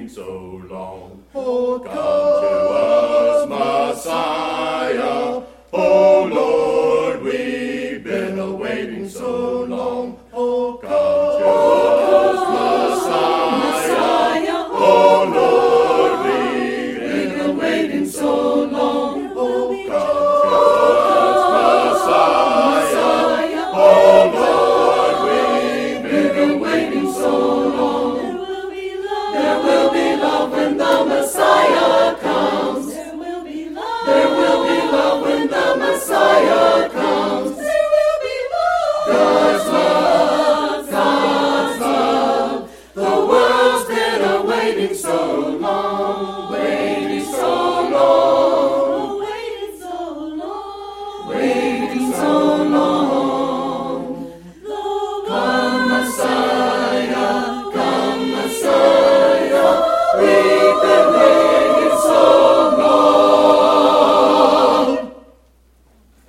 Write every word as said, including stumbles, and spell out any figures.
waiting so long. Oh, come to us, Messiah. Oh, Lord, we've been awaiting so long. Oh, come to us, Messiah. Oh, Lord, we've been awaiting so long. Oh, come to us, Messiah. Oh, Lord, we've been awaiting so long. There will be love when the Messiah comes. There will be love. There will be love when the Messiah comes. There will be love. God's love, God's love. The world's been awaiting so long.